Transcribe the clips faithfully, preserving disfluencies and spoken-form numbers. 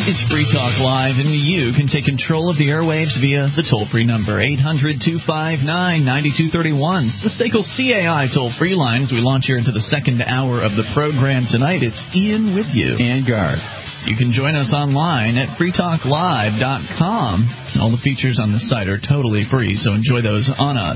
It's Free Talk Live, and you can take control of the airwaves via the toll-free number, eight hundred, two five nine, nine two three one. It's the S A C L C A I toll-free line as we launch here into the second hour of the program tonight. It's Ian with you. And Guard. You can join us online at free talk live dot com. All the features on the site are totally free, so enjoy those on us.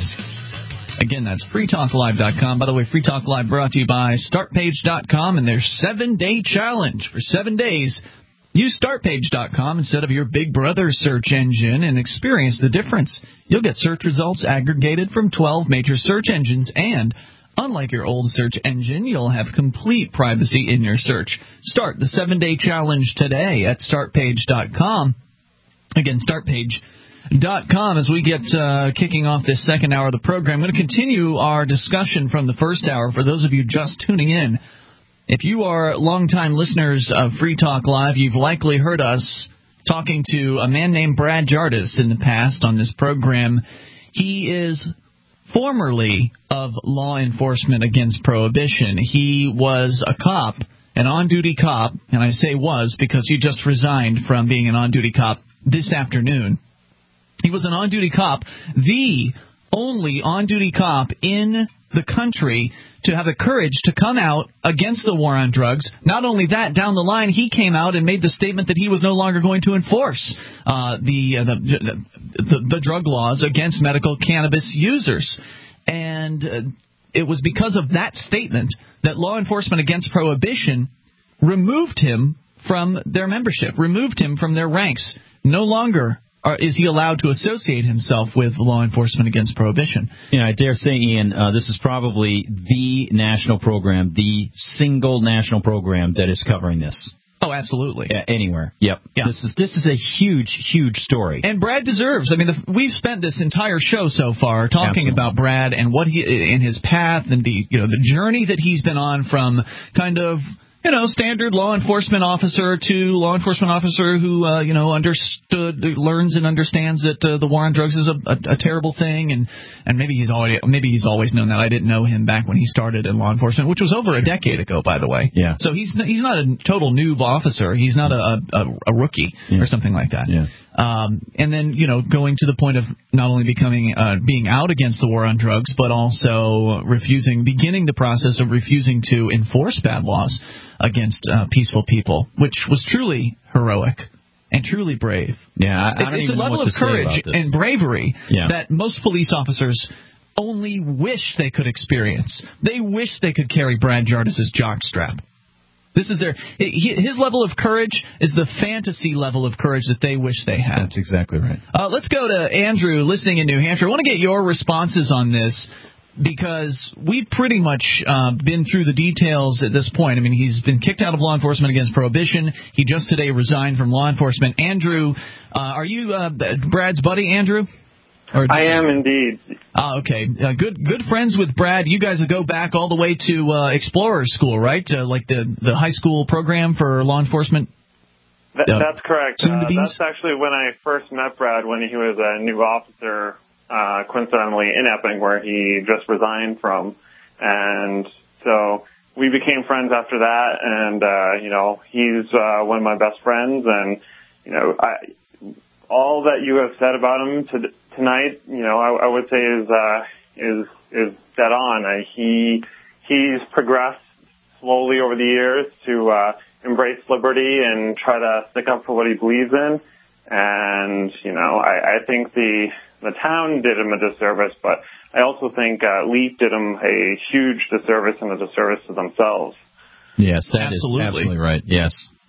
Again, that's free talk live dot com. By the way, Free Talk Live brought to you by start page dot com and their seven-day challenge. For seven days, use start page dot com instead of your Big Brother search engine and experience the difference. You'll get search results aggregated from twelve major search engines, and unlike your old search engine, you'll have complete privacy in your search. Start the seven-day challenge today at start page dot com. Again, start page dot com. As we get uh, kicking off this second hour of the program, I'm going to continue our discussion from the first hour. For those of you just tuning in, if you are longtime listeners of Free Talk Live, you've likely heard us talking to a man named Brad Jardis in the past on this program. He is formerly of Law Enforcement Against Prohibition. He was a cop, an on-duty cop, and I say was because he just resigned from being an on-duty cop this afternoon. He was an on-duty cop, the only on-duty cop in the country to have the courage to come out against the war on drugs. Not only that, down the line, he came out and made the statement that he was no longer going to enforce uh, the, uh, the, the the drug laws against medical cannabis users. And uh, it was because of that statement that Law Enforcement Against Prohibition removed him from their membership, removed him from their ranks. No longer Or is he allowed to associate himself with Law Enforcement Against Prohibition? Yeah, I dare say, Ian, uh, this is probably the national program, the single national program that is covering this. Oh, absolutely. Yeah, anywhere. Yep. Yeah. This is this is a huge, huge story. And Brad deserves. I mean, the, we've spent this entire show so far talking Absolutely. about Brad and what he in his path and the you know the journey that he's been on from kind of, you know, standard law enforcement officer to law enforcement officer who, uh, you know, understood, learns and understands that uh, the war on drugs is a, a, a terrible thing, and, and maybe he's already maybe he's always known that. I didn't know him back when he started in law enforcement, which was over a decade ago, by the way. Yeah. So he's he's not a total noob officer. He's not a a, a rookie yeah. or something like that. Yeah. Um, and then, you know, going to the point of not only becoming, uh, being out against the war on drugs, but also refusing, beginning the process of refusing to enforce bad laws against uh, peaceful people, which was truly heroic and truly brave. Yeah, I, I it's, don't it's even a level know what of to say courage about this. and bravery yeah. that most police officers only wish they could experience. They wish they could carry Brad Jardis's jockstrap. This is their his level of courage is the fantasy level of courage that they wish they had. That's exactly right. Uh, let's go to Andrew, listening in New Hampshire. I want to get your responses on this because we've pretty much uh, been through the details at this point. I mean, he's been kicked out of Law Enforcement Against Prohibition. He just today resigned from law enforcement. Andrew, uh, are you uh, Brad's buddy, Andrew? Or, I am indeed. Uh, okay. Uh, good good friends with Brad. You guys go back all the way to uh, Explorer School, right? Uh, like the, the high school program for law enforcement? That, uh, that's correct. Uh, that's actually when I first met Brad, when he was a new officer, uh, coincidentally, in Epping, where he just resigned from. And so we became friends after that. And, uh, you know, he's uh, one of my best friends. And, you know, I... all that you have said about him to, tonight, you know, I, I would say is uh, is is dead on. Uh, he he's progressed slowly over the years to uh, embrace liberty and try to stick up for what he believes in. And you know, I, I think the the town did him a disservice, but I also think uh, Leap did him a huge disservice and a disservice to themselves. Yes, that absolutely. is absolutely right. Yes.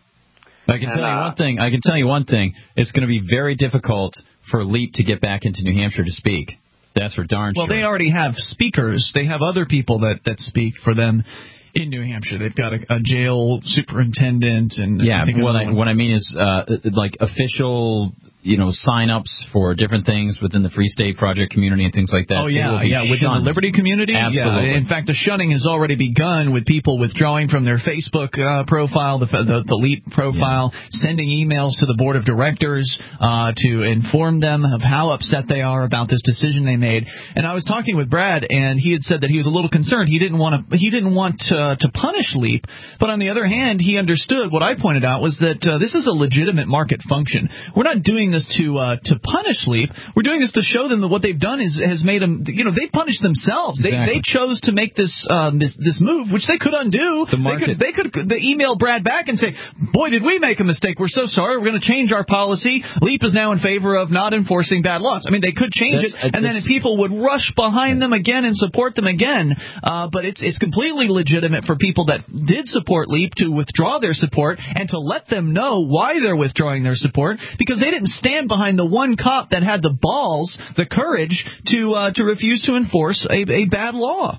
I can and, tell you uh, one thing. I can tell you one thing. It's going to be very difficult for Leap to get back into New Hampshire to speak. That's for darn well, sure. Well, they already have speakers. They have other people that, that speak for them in New Hampshire. They've got a, a jail superintendent and yeah. I think what I what I mean is uh, like official you know, sign-ups for different things within the Free State Project community and things like that. Oh, yeah, yeah, within shunned. the Liberty community? Absolutely. Yeah. In fact, the shunning has already begun with people withdrawing from their Facebook uh, profile, the, the, the LEAP profile, yeah. sending emails to the board of directors uh, to inform them of how upset they are about this decision they made. And I was talking with Brad, and he had said that he was a little concerned. He didn't want to, he didn't want to, to punish LEAP, but on the other hand, he understood what I pointed out was that uh, this is a legitimate market function. We're not doing this to uh, to punish LEAP. We're doing this to show them that what they've done is has made them, you know, they punished themselves. Exactly. They they chose to make this um, this this move, which they could undo. The market. They could they could they email Brad back and say, "Boy, did we make a mistake? We're so sorry. We're going to change our policy. LEAP is now in favor of not enforcing bad laws." I mean, they could change that's, it, and then people would rush behind them again and support them again. Uh, but it's it's completely legitimate for people that did support LEAP to withdraw their support and to let them know why they're withdrawing their support, because they didn't stand behind the one cop that had the balls, the courage to uh, to refuse to enforce a, a bad law.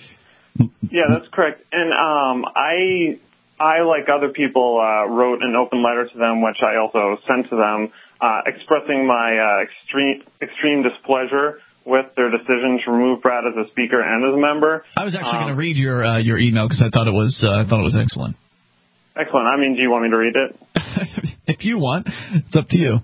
Yeah, that's correct. And um, I, I like other people, uh, wrote an open letter to them, which I also sent to them, uh, expressing my uh, extreme extreme displeasure with their decision to remove Brad as a speaker and as a member. I was actually um, going to read your uh, your email because I thought it was uh, I thought it was excellent. Excellent. I mean, do you want me to read it? If you want, it's up to you.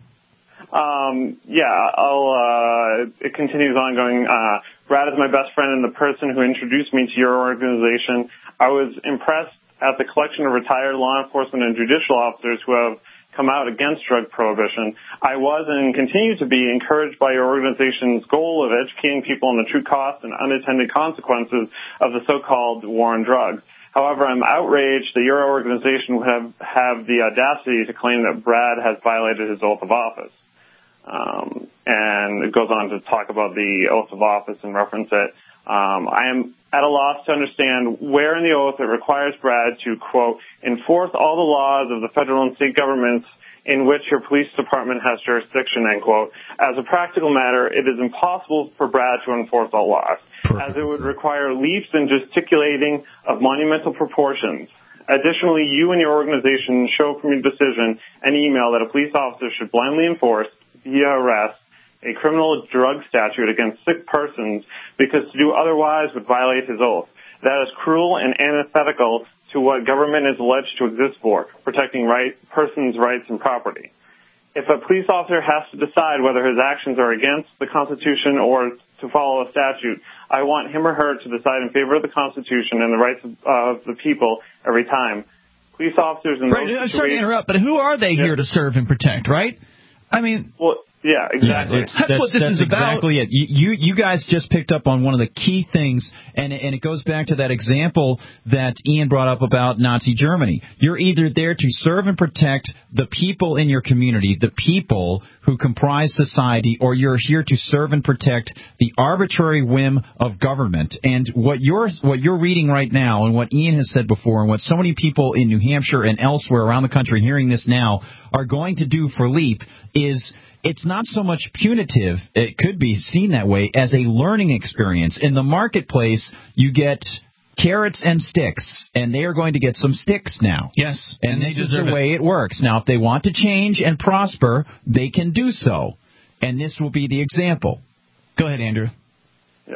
Um, yeah, I'll, uh, it continues on going, uh, Brad is my best friend and the person who introduced me to your organization. I was impressed at the collection of retired law enforcement and judicial officers who have come out against drug prohibition. I was and continue to be encouraged by your organization's goal of educating people on the true costs and unintended consequences of the so-called war on drugs. However, I'm outraged that your organization would have, have the audacity to claim that Brad has violated his oath of office. Um, and it goes on to talk about the oath of office and reference it. Um, I am at a loss to understand where in the oath it requires Brad to, quote, enforce all the laws of the federal and state governments in which your police department has jurisdiction, end quote. As a practical matter, it is impossible for Brad to enforce all laws, Perfect. As it would require leaps and gesticulating of monumental proportions. Additionally, you and your organization show from your decision an email that a police officer should blindly enforce via arrest a criminal drug statute against sick persons because to do otherwise would violate his oath. That is cruel and antithetical to what government is alleged to exist for, protecting right, persons' rights and property. If a police officer has to decide whether his actions are against the Constitution or to follow a statute, I want him or her to decide in favor of the Constitution and the rights of, uh, of the people every time. Police officers in right, those situations... Sorry to interrupt, but who are they yeah. here to serve and protect, right? I mean... Well, yeah, exactly. Yeah, that's, that's what this that's is about. Exactly it. You, you you guys just picked up on one of the key things, and and it goes back to that example that Ian brought up about Nazi Germany. You're either there to serve and protect the people in your community, the people who comprise society, or you're here to serve and protect the arbitrary whim of government. And what you're what you're reading right now, and what Ian has said before, and what so many people in New Hampshire and elsewhere around the country hearing this now are going to do for LEAP is. It's not so much punitive, it could be seen that way, as a learning experience. In the marketplace, you get carrots and sticks, and they are going to get some sticks now. Yes, and, and this is the way it works. Now, if they want to change and prosper, they can do so, and this will be the example. Go ahead, Andrew. Yes.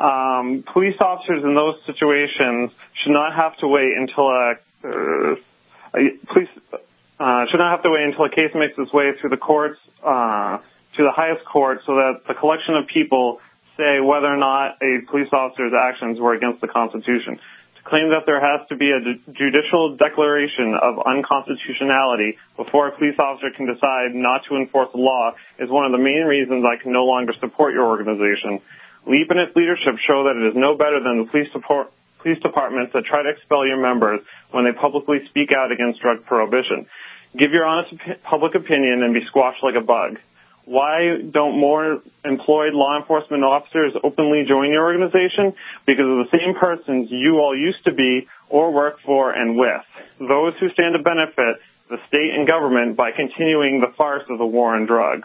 Um, police officers in those situations should not have to wait until a, uh, a police... Uh, should not have to wait until a case makes its way through the courts, uh, to the highest court so that the collection of people say whether or not a police officer's actions were against the Constitution. To claim that there has to be a judicial declaration of unconstitutionality before a police officer can decide not to enforce the law is one of the main reasons I can no longer support your organization. LEAP and its leadership show that it is no better than the police support police departments that try to expel your members when they publicly speak out against drug prohibition. Give your honest public opinion and be squashed like a bug. Why don't more employed law enforcement officers openly join your organization? Because of the same persons you all used to be or work for and with. Those who stand to benefit the state and government by continuing the farce of the war on drugs.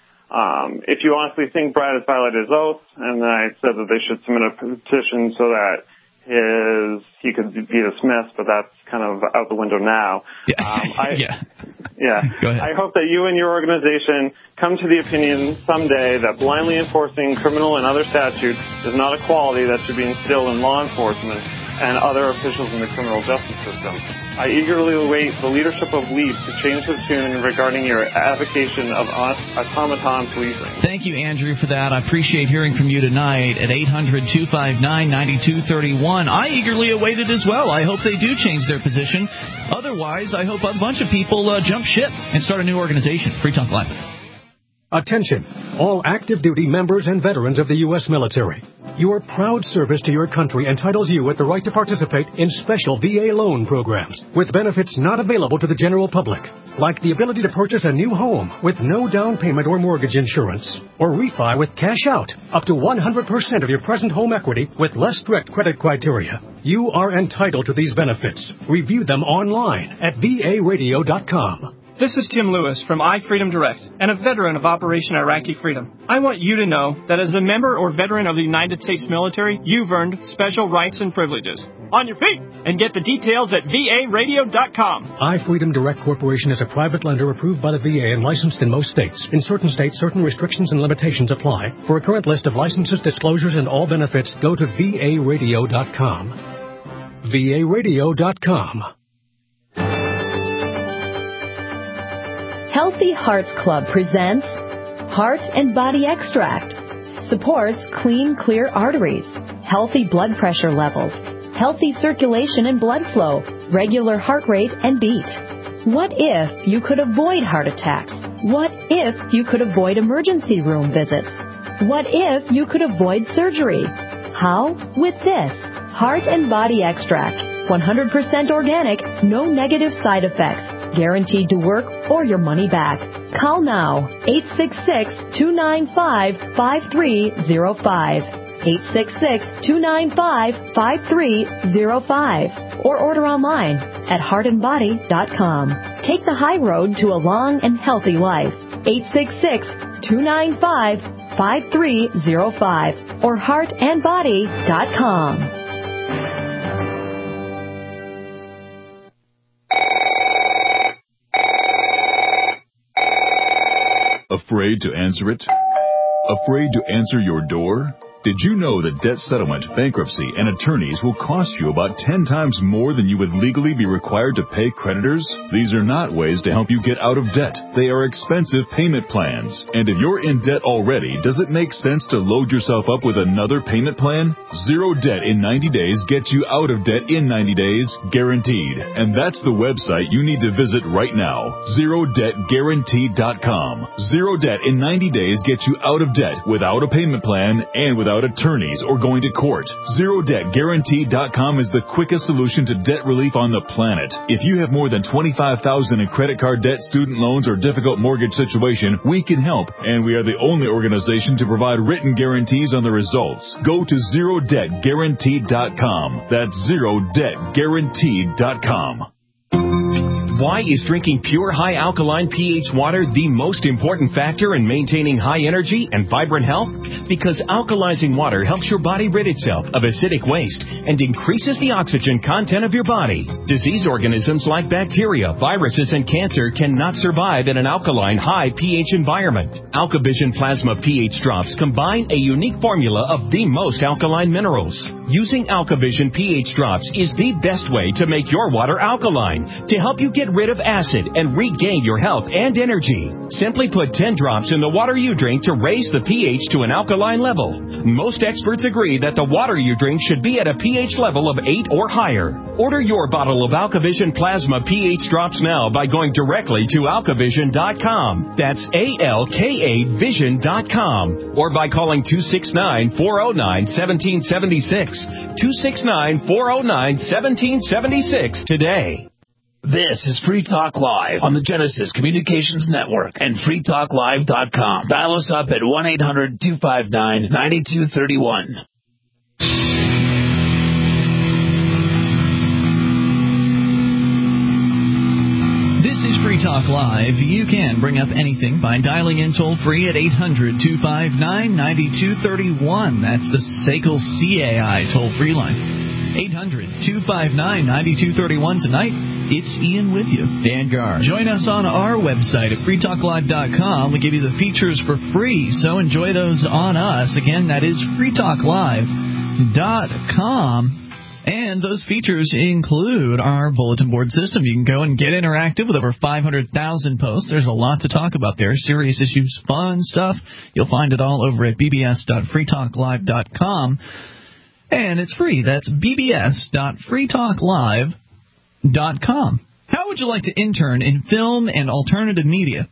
Um, if you honestly think Brad has violated his oath, and I said that they should submit a petition so that his he could be dismissed, but that's kind of out the window now. Yeah. Um, I, yeah. Yeah. Go ahead. I hope that you and your organization come to the opinion someday that blindly enforcing criminal and other statutes is not a quality that should be instilled in law enforcement and other officials in the criminal justice system. I eagerly await the leadership of LEAP to change the tune regarding your advocation of automaton policing. Thank you, Andrew, for that. I appreciate hearing from you tonight at eight hundred, two five nine, nine two three one. I eagerly await it as well. I hope they do change their position. Otherwise, I hope a bunch of people uh, jump ship and start a new organization. Free Talk Live. Attention, all active duty members and veterans of the U S military. Your proud service to your country entitles you with the right to participate in special V A loan programs with benefits not available to the general public, like the ability to purchase a new home with no down payment or mortgage insurance, or refi with cash out up to one hundred percent of your present home equity with less strict credit criteria. You are entitled to these benefits. Review them online at V A radio dot com. This is Tim Lewis from iFreedom Direct and a veteran of Operation Iraqi Freedom. I want you to know that as a member or veteran of the United States military, you've earned special rights and privileges. On your feet! And get the details at V A radio dot com. iFreedom Direct Corporation is a private lender approved by the V A and licensed in most states. In certain states, certain restrictions and limitations apply. For a current list of licenses, disclosures, and all benefits, go to V A radio dot com. V A radio dot com. Healthy Hearts Club presents Heart and Body Extract. Supports clean, clear arteries, healthy blood pressure levels, healthy circulation and blood flow, regular heart rate and beat. What if you could avoid heart attacks? What if you could avoid emergency room visits? What if you could avoid surgery? How? With this Heart and Body Extract. one hundred percent organic, no negative side effects. Guaranteed to work or your money back. Call now, eight six six, two nine five, five three zero five. eight six six, two nine five, five three zero five. Or order online at heart and body dot com. Take the high road to a long and healthy life. eight six six, two nine five, five three zero five or heart and body dot com. Afraid to answer it? Afraid to answer your door? Did you know that debt settlement, bankruptcy, and attorneys will cost you about ten times more than you would legally be required to pay creditors? These are not ways to help you get out of debt. They are expensive payment plans. And if you're in debt already, does it make sense to load yourself up with another payment plan? Zero Debt in ninety days gets you out of debt in ninety days, guaranteed. And that's the website you need to visit right now, zero debt guaranteed dot com. Zero Debt in ninety days gets you out of debt without a payment plan and without attorneys or going to court. Zero Debt Guaranteed dot com is the quickest solution to debt relief on the planet. If you have more than twenty-five thousand dollars in credit card debt, student loans, or difficult mortgage situation, we can help, and we are the only organization to provide written guarantees on the results. Go to Zero Debt Guaranteed dot com. That's Zero Debt Guaranteed dot com. Why is drinking pure high alkaline pH water the most important factor in maintaining high energy and vibrant health? Because alkalizing water helps your body rid itself of acidic waste and increases the oxygen content of your body. Disease organisms like bacteria, viruses, and cancer cannot survive in an alkaline high pH environment. AlkaVision Plasma pH drops combine a unique formula of the most alkaline minerals. Using AlkaVision pH drops is the best way to make your water alkaline to help you get rid of acid and regain your health and energy. Simply put ten drops in the water you drink to raise the pH to an alkaline level. Most experts agree that the water you drink should be at a pH level of eight or higher. Order your bottle of AlkaVision Plasma pH drops now by going directly to alka vision dot com. That's A L K A vision dot com. Or by calling two six nine, four oh nine, one seven seven six. two six nine, four oh nine, one seven seven six today. This is Free Talk Live on the Genesis Communications Network and free talk live dot com. Dial us up at one eight hundred, two five nine, nine two three one. This is Free Talk Live. You can bring up anything by dialing in toll-free at eight hundred, two five nine, nine two three one. That's the S A C L C A I toll-free line. eight hundred, two five nine, nine two three one. Tonight, it's Ian with you. Dan Gar. Join us on our website at free talk live dot com. We give you the features for free, so enjoy those on us. Again, that is free talk live dot com. And those features include our bulletin board system. You can go and get interactive with over five hundred thousand posts. There's a lot to talk about there. Serious issues, fun stuff. You'll find it all over at b b s dot free talk live dot com. And it's free. That's b b s dot free talk live dot com. How would you like to intern in film and alternative media?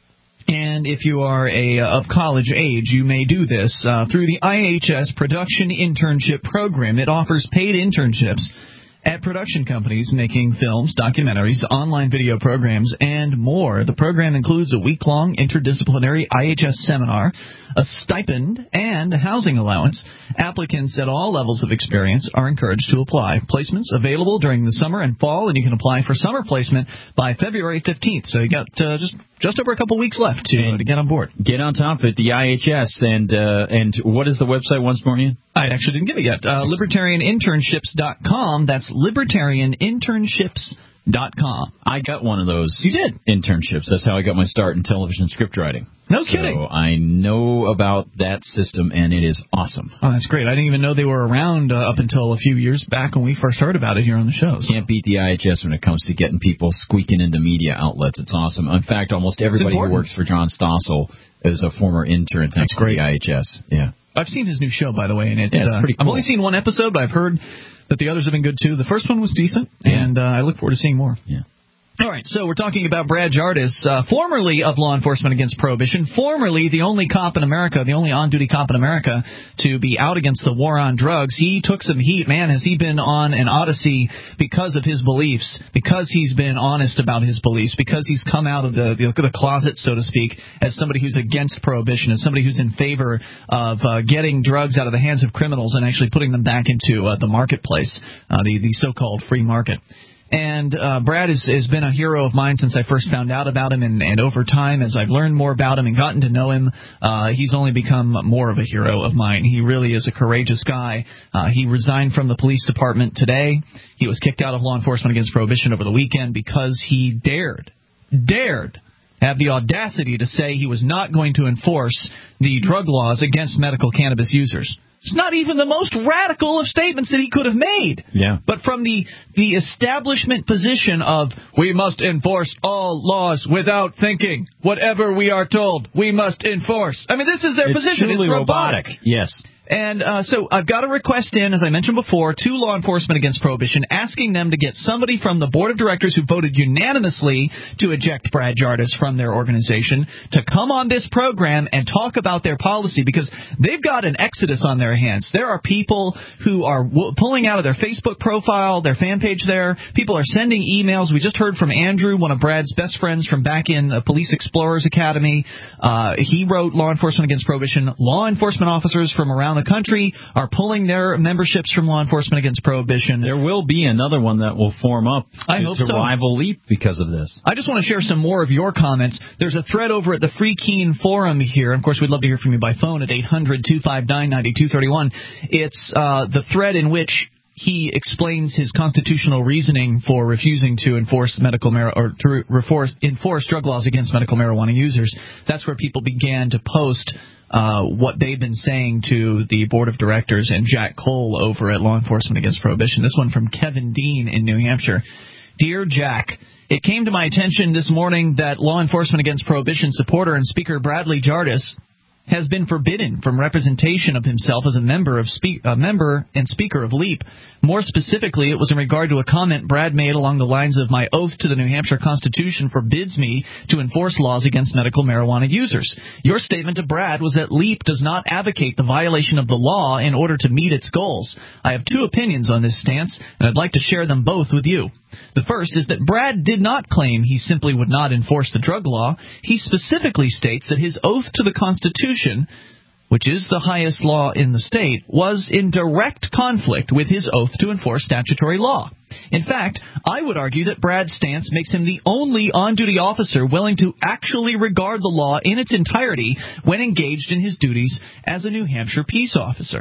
And if you are a of college age, you may do this uh, through the I H S Production Internship Program. It offers paid internships at production companies making films, documentaries, online video programs, and more. The program includes a week-long interdisciplinary I H S seminar, a stipend, and housing allowance. Applicants at all levels of experience are encouraged to apply. Placements available during the summer and fall, and you can apply for summer placement by February fifteenth. So you got uh, just just over a couple weeks left to, uh, to get on board. Get on top of it, the I H S. And uh, and what is the website once more, Ian? I actually didn't give it yet. Uh, libertarian internships dot com. That's libertarian internships dot com. I got one of those. You did? Internships. That's how I got my start in television script writing. No so kidding. So I know about that system, and it is awesome. Oh, that's great. I didn't even know they were around uh, up until a few years back when we first heard about it here on the show. So. Can't beat the I H S when it comes to getting people squeaking into media outlets. It's awesome. In fact, almost everybody who works for John Stossel is a former intern thanks that's great. to the I H S. Yeah. I've seen his new show, by the way, and it's, yeah, it's pretty cool. I've only seen one episode, but I've heard that the others have been good, too. The first one was decent, yeah. and uh, I look forward to seeing more. Yeah. All right, so we're talking about Brad Jardis, uh, formerly of Law Enforcement Against Prohibition, formerly the only cop in America, the only on-duty cop in America to be out against the war on drugs. He took some heat. Man, has he been on an odyssey because of his beliefs, because he's been honest about his beliefs, because he's come out of the, the, the closet, so to speak, as somebody who's against prohibition, as somebody who's in favor of uh, getting drugs out of the hands of criminals and actually putting them back into uh, the marketplace, uh, the, the so-called free market. And uh, Brad has, has been a hero of mine since I first found out about him, and, and over time, as I've learned more about him and gotten to know him, uh, he's only become more of a hero of mine. He really is a courageous guy. Uh, he resigned from the police department today. He was kicked out of Law Enforcement Against Prohibition over the weekend because he dared, dared have the audacity to say he was not going to enforce the drug laws against medical cannabis users. It's not even the most radical of statements that he could have made. Yeah. But from the, the establishment position of, we must enforce all laws without thinking. Whatever we are told, we must enforce. I mean, this is their it's position. It's robotic. robotic. Yes. And uh, so I've got a request in, as I mentioned before, to Law Enforcement Against Prohibition, asking them to get somebody from the board of directors who voted unanimously to eject Brad Jardis from their organization to come on this program and talk about their policy, because they've got an exodus on their hands. There are people who are w- pulling out of their Facebook profile, their fan page there. People are sending emails. We just heard from Andrew, one of Brad's best friends from back in uh, Police Explorers Academy. Uh, he wrote Law Enforcement Against Prohibition. Law enforcement officers from around the country are pulling their memberships from Law Enforcement Against Prohibition. There will be another one that will form up I to, hope to so. rival LEAP because of this. I just want to share some more of your comments. There's a thread over at the Free Keene Forum here. Of course, we'd love to hear from you by phone at eight hundred, two five nine, nine two three one. It's uh, the thread in which he explains his constitutional reasoning for refusing to enforce medical mar- or to re- enforce drug laws against medical marijuana users. That's where people began to post uh, what they've been saying to the board of directors and Jack Cole over at Law Enforcement Against Prohibition. This one from Kevin Dean in New Hampshire. Dear Jack, it came to my attention this morning that Law Enforcement Against Prohibition supporter and Speaker Bradley Jardis has been forbidden from representation of himself as a member of spe- a member and speaker of LEAP. More specifically, it was in regard to a comment Brad made along the lines of, my oath to the New Hampshire Constitution forbids me to enforce laws against medical marijuana users. Your statement to Brad was that LEAP does not advocate the violation of the law in order to meet its goals. I have two opinions on this stance, and I'd like to share them both with you. The first is that Brad did not claim he simply would not enforce the drug law. He specifically states that his oath to the Constitution, which is the highest law in the state, was in direct conflict with his oath to enforce statutory law. In fact, I would argue that Brad's stance makes him the only on-duty officer willing to actually regard the law in its entirety when engaged in his duties as a New Hampshire peace officer.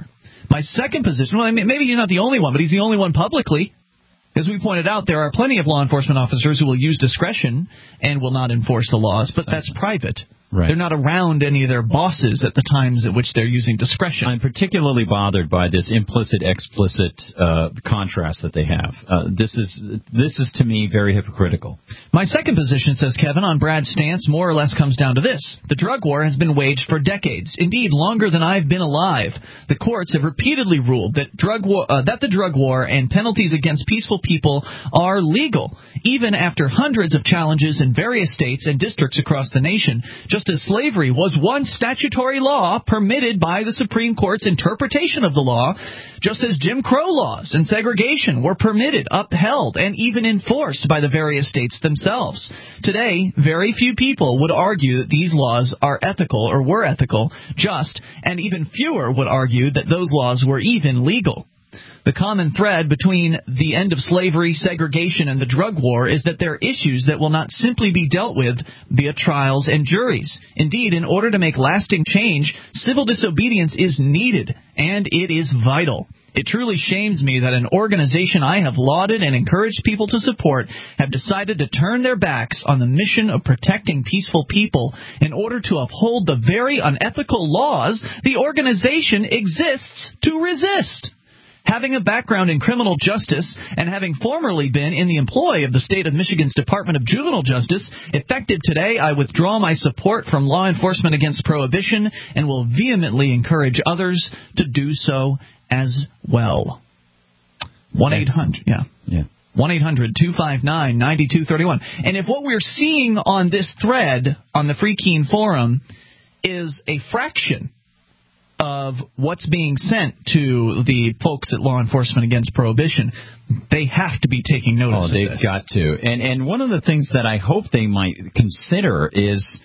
My second position, well, I mean, maybe he's not the only one, but he's the only one publicly. As we pointed out, there are plenty of law enforcement officers who will use discretion and will not enforce the laws, but that's private. Right. They're not around any of their bosses at the times at which they're using discretion. I'm particularly bothered by this implicit-explicit uh, contrast that they have. Uh, this is, this is, to me, very hypocritical. My second position, says Kevin, on Brad's stance more or less comes down to this. The drug war has been waged for decades, indeed longer than I've been alive. The courts have repeatedly ruled that, drug war, uh, that the drug war and penalties against peaceful people are legal, even after hundreds of challenges in various states and districts across the nation, just as slavery was one statutory law permitted by the Supreme Court's interpretation of the law, just as Jim Crow laws and segregation were permitted, upheld, and even enforced by the various states themselves. Today, very few people would argue that these laws are ethical or were ethical, just, and even fewer would argue that those laws were even legal. The common thread between the end of slavery, segregation, and the drug war is that they're issues that will not simply be dealt with via trials and juries. Indeed, in order to make lasting change, civil disobedience is needed, and it is vital. It truly shames me that an organization I have lauded and encouraged people to support have decided to turn their backs on the mission of protecting peaceful people in order to uphold the very unethical laws the organization exists to resist. Having a background in criminal justice and having formerly been in the employ of the state of Michigan's Department of Juvenile Justice, effective today, I withdraw my support from law enforcement against prohibition and will vehemently encourage others to do so as well. one eight hundred, yeah. Yeah. one eight hundred two five nine nine two three one. And if what we're seeing on this thread on the Free Keene Forum is a fraction of what's being sent to the folks at Law Enforcement Against Prohibition, they have to be taking notice oh, of they've this. got to. And and one of the things that I hope they might consider is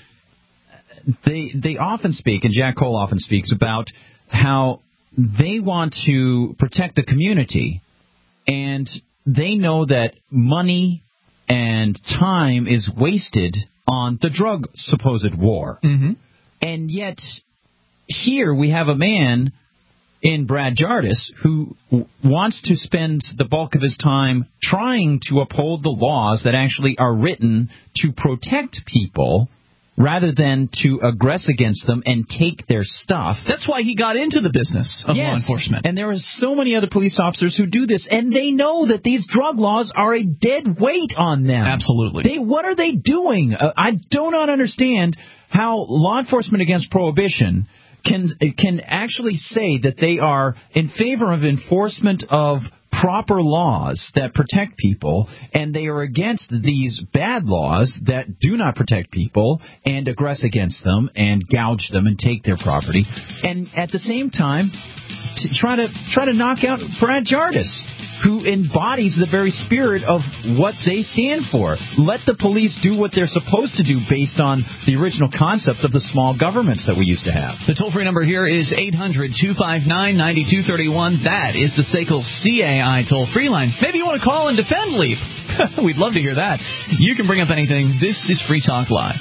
they they often speak, and Jack Cole often speaks about how they want to protect the community, and they know that money and time is wasted on the drug supposed war. Mm-hmm. And yet here we have a man in Brad Jardis who w- wants to spend the bulk of his time trying to uphold the laws that actually are written to protect people rather than to aggress against them and take their stuff. That's why he got into the business of yes. law enforcement. And there are so many other police officers who do this, and they know that these drug laws are a dead weight on them. Absolutely. They, what are they doing? Uh, I do not understand how Law Enforcement Against Prohibition can can actually say that they are in favor of enforcement of proper laws that protect people, and they are against these bad laws that do not protect people and aggress against them and gouge them and take their property, and at the same time to try to try to knock out Brad Jardis, who embodies the very spirit of what they stand for. Let the police do what they're supposed to do based on the original concept of the small governments that we used to have. The toll-free number here is eight hundred two five nine nine two three one. That is the S A C L C A I toll-free line. Maybe you want to call and defend LEAP. We'd love to hear that. You can bring up anything. This is Free Talk Live.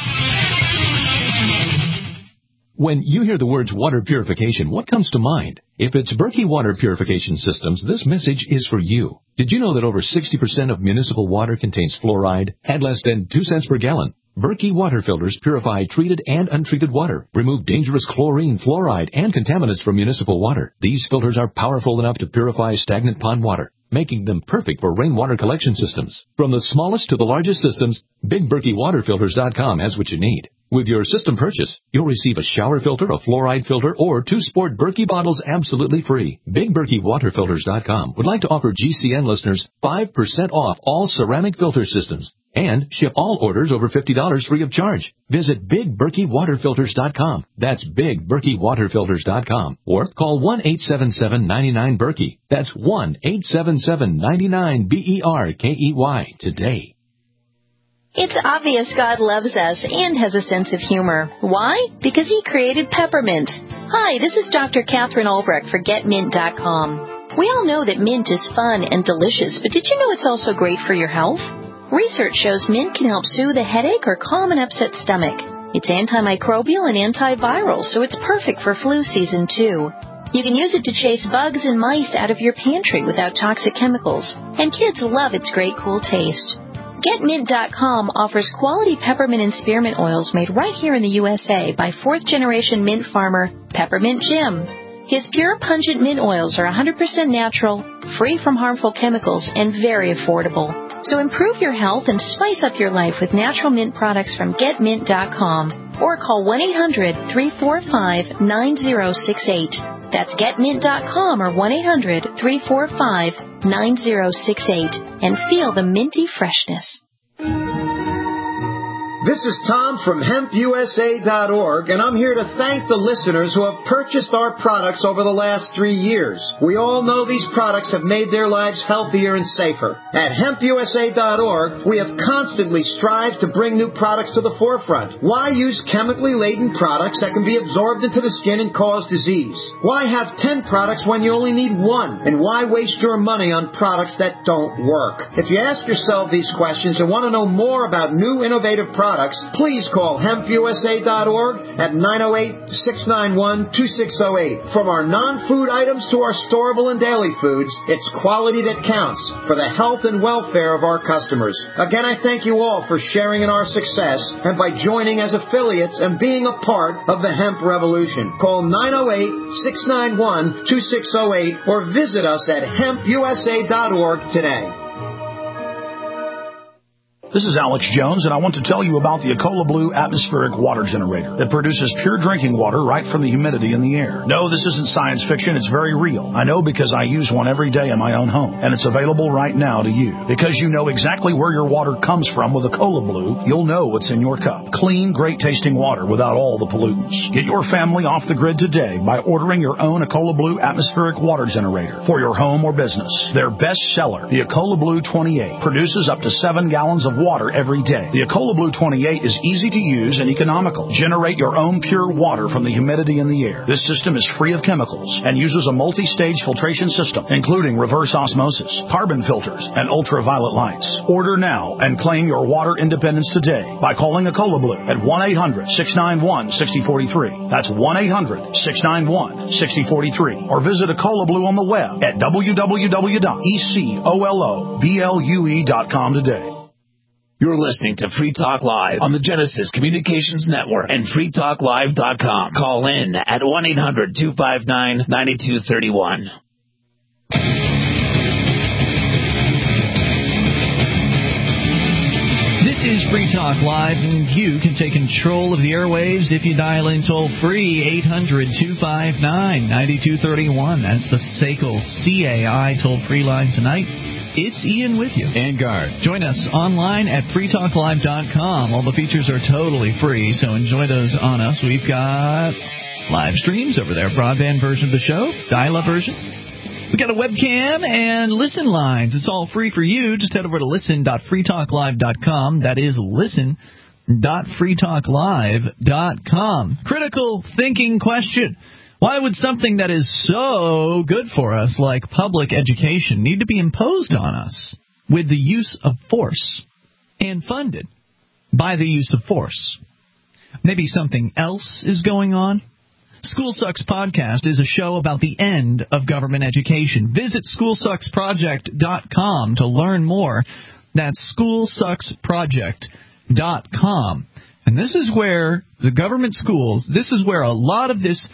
When you hear the words water purification, what comes to mind? If it's Berkey Water Purification Systems, this message is for you. Did you know that over sixty percent of municipal water contains fluoride at less than two cents per gallon? Berkey water filters purify treated and untreated water, remove dangerous chlorine, fluoride, and contaminants from municipal water. These filters are powerful enough to purify stagnant pond water, making them perfect for rainwater collection systems. From the smallest to the largest systems, Big Berkey Water Filters dot com has what you need. With your system purchase, you'll receive a shower filter, a fluoride filter, or two sport Berkey bottles absolutely free. Big Berkey Water Filters dot com would like to offer G C N listeners five percent off all ceramic filter systems and ship all orders over fifty dollars free of charge. Visit Big Berkey Water Filters dot com. That's Big Berkey Water Filters dot com. Or call one eight seven seven nine nine Berkey. That's one eight seven seven nine nine B E R K E Y today. It's obvious God loves us and has a sense of humor. Why? Because He created peppermint. Hi, this is Doctor Catherine Albrecht for Get Mint dot com. We all know that mint is fun and delicious, but did you know it's also great for your health? Research shows mint can help soothe a headache or calm an upset stomach. It's antimicrobial and antiviral, so it's perfect for flu season too. You can use it to chase bugs and mice out of your pantry without toxic chemicals, and kids love its great cool taste. Get Mint dot com offers quality peppermint and spearmint oils made right here in the U S A by fourth-generation mint farmer Peppermint Jim. His pure, pungent mint oils are one hundred percent natural, free from harmful chemicals, and very affordable. So improve your health and spice up your life with natural mint products from Get Mint dot com or call one eight hundred three four five nine zero six eight. That's Get Mint dot com or one eight hundred three four five nine zero six eight and feel the minty freshness. This is Tom from hemp U S A dot org, and I'm here to thank the listeners who have purchased our products over the last three years. We all know these products have made their lives healthier and safer. At hemp U S A dot org, we have constantly strived to bring new products to the forefront. Why use chemically laden products that can be absorbed into the skin and cause disease? Why have ten products when you only need one? And why waste your money on products that don't work? If you ask yourself these questions and want to know more about new innovative products, Products, please call hemp U S A dot org at nine oh eight, six nine one, two six oh eight. From our non-food items to our storable and daily foods, it's quality that counts for the health and welfare of our customers. Again, I thank you all for sharing in our success and by joining as affiliates and being a part of the hemp revolution. Call nine oh eight, six nine one, two six oh eight or visit us at hemp U S A dot org today. This is Alex Jones, and I want to tell you about the Ecola Blue atmospheric water generator that produces pure drinking water right from the humidity in the air. No, this isn't science fiction. It's very real. I know because I use one every day in my own home, and it's available right now to you. Because you know exactly where your water comes from with Ecola Blue, you'll know what's in your cup. Clean, great-tasting water without all the pollutants. Get your family off the grid today by ordering your own Ecola Blue atmospheric water generator for your home or business. Their best seller, the Ecola Blue twenty-eight, produces up to seven gallons of water every day. The Ecola Blue twenty-eight is easy to use and economical. Generate your own pure water from the humidity in the air. This system is free of chemicals and uses a multi-stage filtration system, including reverse osmosis, carbon filters, and ultraviolet lights. Order now and claim your water independence today by calling Ecola Blue at one eight hundred, six nine one, six oh four three. That's one eight hundred, six nine one, six oh four three. Or visit Ecola Blue on the web at w w w dot ecola blue dot com today. You're listening to Free Talk Live on the Genesis Communications Network and free talk live dot com. Call in at one eight hundred, two five nine, nine two three one. This is Free Talk Live, and you can take control of the airwaves if you dial in toll-free, eight hundred, two five nine, nine two three one. That's the S A C L C A I toll-free line tonight. It's Ian with you. And Guard. Join us online at free talk live dot com. All the features are totally free, so enjoy those on us. We've got live streams over there, broadband version of the show, dial-up version. We got a webcam and listen lines. It's all free for you. Just head over to listen dot free talk live dot com. That is listen dot free talk live dot com. Critical thinking question. Why would something that is so good for us, like public education, need to be imposed on us with the use of force and funded by the use of force? Maybe something else is going on? School Sucks Podcast is a show about the end of government education. Visit school sucks project dot com to learn more. That's school sucks project dot com. And this is where the government schools, this is where a lot of this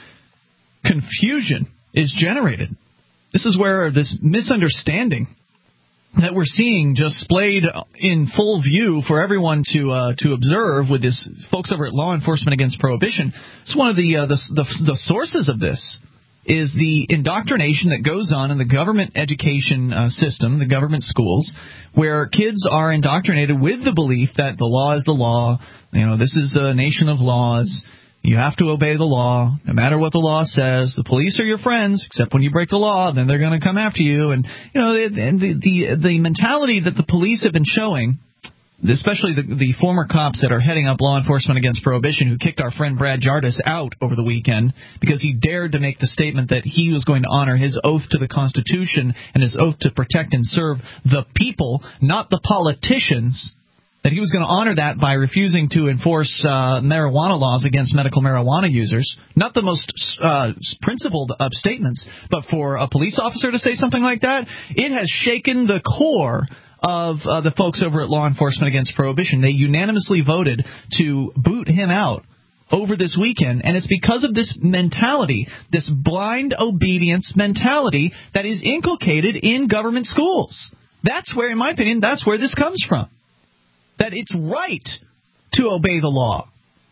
confusion is generated. This is where this misunderstanding that we're seeing just displayed in full view for everyone to uh, to observe with this folks over at Law Enforcement Against Prohibition. It's one of the, uh, the the the sources of this is the indoctrination that goes on in the government education uh, system, the government schools, where kids are indoctrinated with the belief that the law is the law. You know, this is a nation of laws. You have to obey the law, no matter what the law says. The police are your friends, except when you break the law, then they're going to come after you. And you know, and the the the mentality that the police have been showing, especially the the former cops that are heading up Law Enforcement Against Prohibition, who kicked our friend Brad Jardis out over the weekend because he dared to make the statement that he was going to honor his oath to the Constitution and his oath to protect and serve the people, not the politicians. that he was going to honor that by refusing to enforce uh, marijuana laws against medical marijuana users. Not the most uh, principled of statements, but for a police officer to say something like that, it has shaken the core of uh, the folks over at Law Enforcement Against Prohibition. They unanimously voted to boot him out over this weekend, and it's because of this mentality, this blind obedience mentality that is inculcated in government schools. That's where, in my opinion, that's where this comes from. That it's right to obey the law,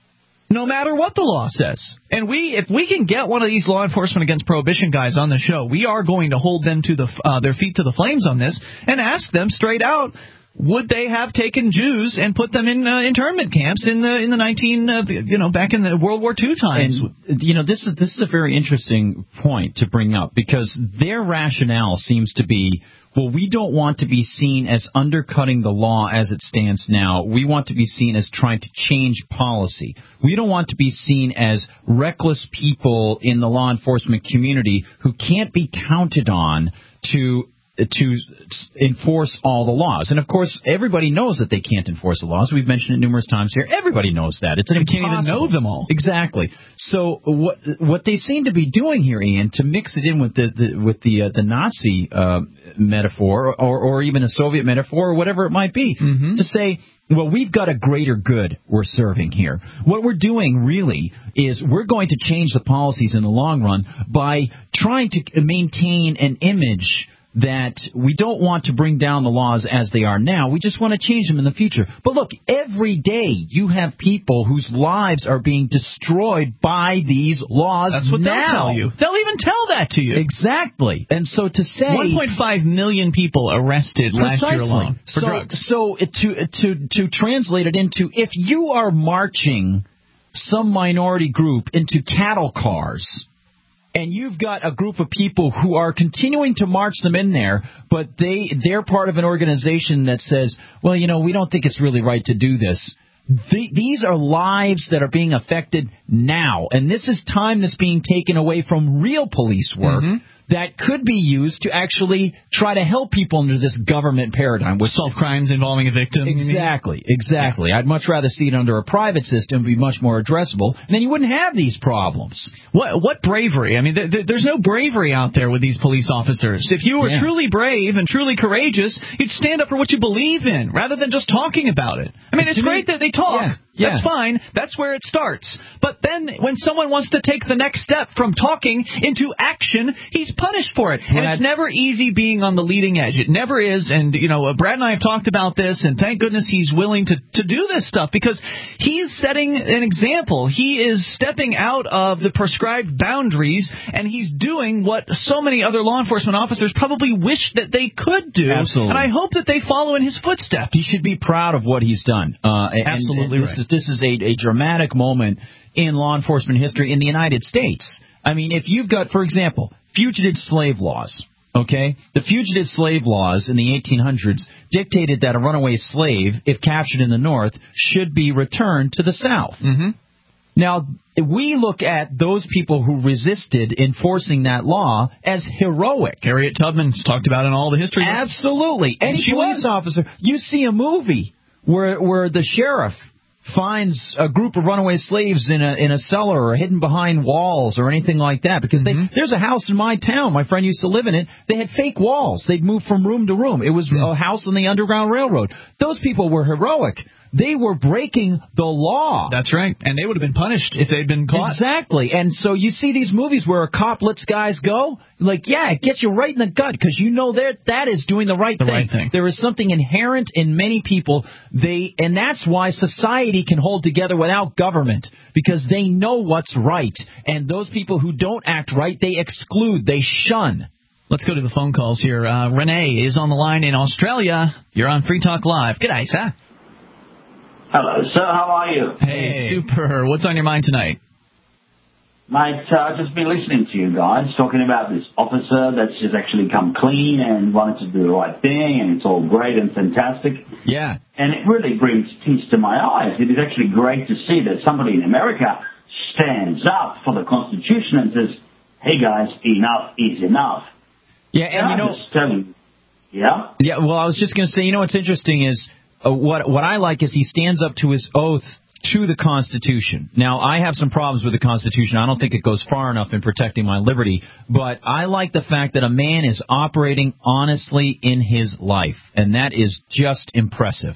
no matter what the law says. And we, if we can get one of these Law Enforcement Against Prohibition guys on the show, we are going to hold them to the uh, their feet to the flames on this and ask them straight out, would they have taken Jews and put them in uh, internment camps in the in the nineteen uh, you know back in the World War Two times? And you know this is this is a very interesting point to bring up, because their rationale seems to be, well, we don't want to be seen as undercutting the law as it stands now. We want to be seen as trying to change policy. We don't want to be seen as reckless people in the law enforcement community who can't be counted on to to enforce all the laws. And, of course, everybody knows that they can't enforce the laws. We've mentioned it numerous times here. Everybody knows that. It's an you can't even know them all. Exactly. So what what they seem to be doing here, Ian, to mix it in with the, the with the uh, the Nazi uh, metaphor, or, or even a Soviet metaphor, or whatever it might be, mm-hmm. to say, well, we've got a greater good we're serving here. What we're doing really is we're going to change the policies in the long run by trying to maintain an image that we don't want to bring down the laws as they are now. We just want to change them in the future. But look, every day you have people whose lives are being destroyed by these laws. That's what now. they'll tell you. They'll even tell that to you. Exactly. And so to say one point five million people arrested last precisely. year alone for so, drugs. So to to to translate it into, if you are marching some minority group into cattle cars, and you've got a group of people who are continuing to march them in there, but they, they're part of an organization that says, well, you know, we don't think it's really right to do this. The, these are lives that are being affected now, and this is time that's being taken away from real police work mm-hmm. that could be used to actually try to help people under this government paradigm. With solve crimes involving a victim. Exactly, exactly. Yeah. I'd much rather see it under a private system, be much more addressable, and then you wouldn't have these problems. What what bravery? I mean, th- th- there's no bravery out there with these police officers. If you were yeah. truly brave and truly courageous, you'd stand up for what you believe in, rather than just talking about it. I mean, it's great that they talk. Yeah. Yeah. That's fine. That's where it starts. But then when someone wants to take the next step from talking into action, he's punished for it. And it's never easy being on the leading edge. It never is. And, you know, Brad and I have talked about this, and thank goodness he's willing to, to do this stuff, because he's setting an example. He is stepping out of the prescribed boundaries, and he's doing what so many other law enforcement officers probably wish that they could do. Absolutely. And I hope that they follow in his footsteps. He should be proud of what he's done. Uh, and, Absolutely and this right. Is, this is a, a dramatic moment in law enforcement history in the United States. I mean, if you've got, for example, fugitive slave laws, okay? The fugitive slave laws in the eighteen hundreds dictated that a runaway slave, if captured in the North, should be returned to the South. Mm-hmm. Now, we look at those people who resisted enforcing that law as heroic. Harriet Tubman's talked about in all the history books. Absolutely. Any police was. officer, you see a movie where where the sheriff finds a group of runaway slaves in a in a cellar or hidden behind walls or anything like that, because they, mm-hmm. there's a house in my town. My friend used to live in it. They had fake walls. They'd move from room to room. It was mm-hmm. a house on the Underground Railroad. Those people were heroic. They were breaking the law. That's right. And they would have been punished if they'd been caught. Exactly. And so you see these movies where a cop lets guys go. Like, yeah, it gets you right in the gut, because you know that that is doing the right the thing. Right thing. There is something inherent in many people. They and that's why society can hold together without government, because they know what's right. And those people who don't act right, they exclude, they shun. Let's go to the phone calls here. Uh, Renee is on the line in Australia. You're on Free Talk Live. G'day, sir. Hello, sir. How are you? Hey, hey, super. What's on your mind tonight? Mate, uh, I've just been listening to you guys talking about this officer that's just actually come clean and wanted to do the right thing, and it's all great and fantastic. Yeah. And it really brings tears to my eyes. It is actually great to see that somebody in America stands up for the Constitution and says, hey, guys, enough is enough. Yeah, and, and you know... Just tell you, yeah? Yeah, well, I was just going to say, you know what's interesting is, uh, what what I like is he stands up to his oath to the Constitution. Now, I have some problems with the Constitution. I don't think it goes far enough in protecting my liberty, but I like the fact that a man is operating honestly in his life, and that is just impressive.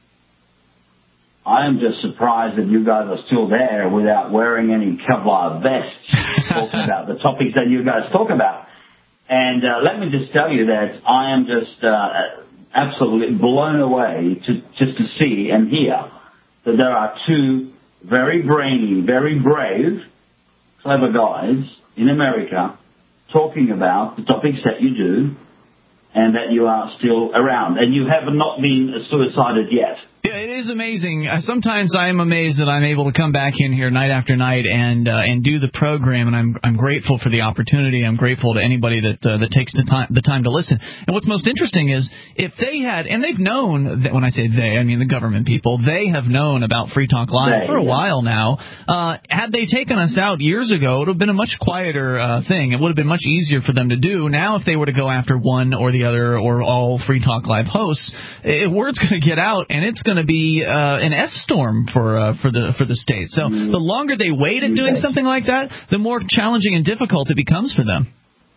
I am just surprised that you guys are still there without wearing any Kevlar vests talking about the topics that you guys talk about. And uh, let me just tell you that I am just uh, absolutely blown away to just to see and hear that there are two very brainy, very brave, clever guys in America talking about the topics that you do and that you are still around. And you have not been suicided yet. Yeah, it is amazing. Uh, sometimes I am amazed that I'm able to come back in here night after night and uh, and do the program, and I'm I'm grateful for the opportunity. I'm grateful to anybody that uh, that takes the time the time to listen. And what's most interesting is if they had, and they've known that when I say they, I mean the government people, they have known about Free Talk Live they, for a yeah. while now. Uh, had they taken us out years ago, it would have been a much quieter uh, thing. It would have been much easier for them to do. Now, if they were to go after one or the other or all Free Talk Live hosts, it, word's going to get out, and it's going to be uh, an S storm for uh, for the for the state. So mm. the longer they wait at doing something like that, the more challenging and difficult it becomes for them.